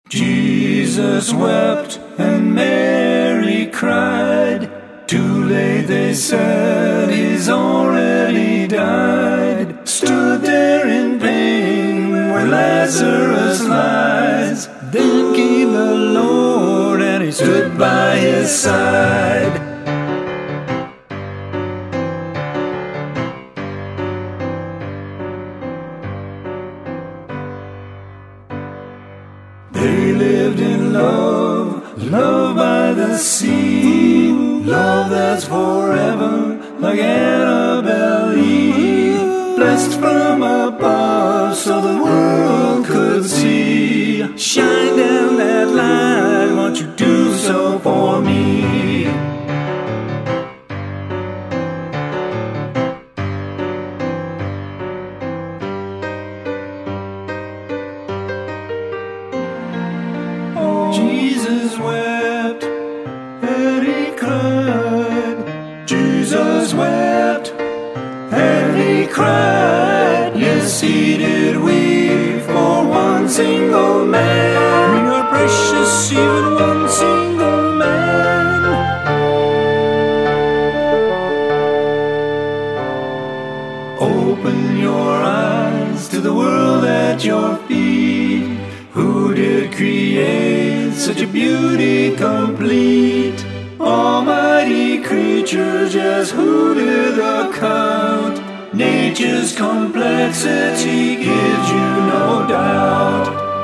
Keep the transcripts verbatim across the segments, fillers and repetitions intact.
Jesus wept and Mary cried. Too late, they said, he's already died. Stood there in pain where Lazarus lies. Then came the Lord and he stood by his side. They lived in love, love by the sea, love that's forever, like Annabelle Eve. Blessed from above so the world could see. Shine down that light, won't you do so for me? Jesus wept and he cried. Jesus wept and he cried. Yes, he did weep for one single man. We are precious, even one single man. Open your eyes to the world at your feet. Who did create such a beauty complete? Almighty creatures, yes, who did account? Nature's complexity gives you no doubt.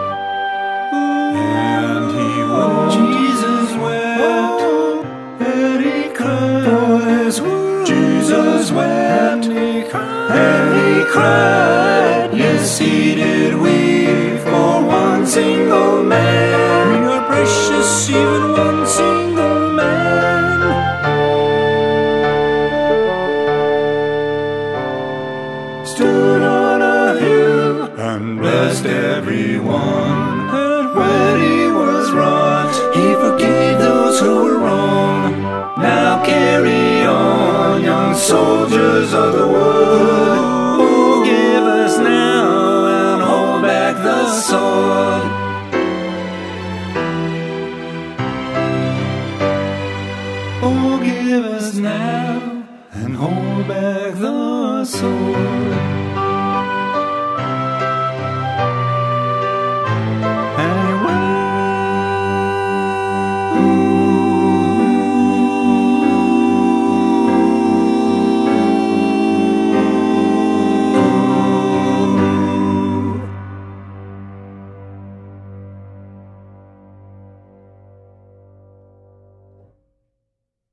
And he wept, Jesus wept, and he cried. Jesus wept, and he cried. Yes, he did weep for one single man. We are precious, even one single man. Stood on a hill and blessed everyone. And when he was wrought, he forgave those who were wrong. Now carry on, young soldiers of the wood. Forgive us now and hold back the sword. Forgive us now and hold back the sword.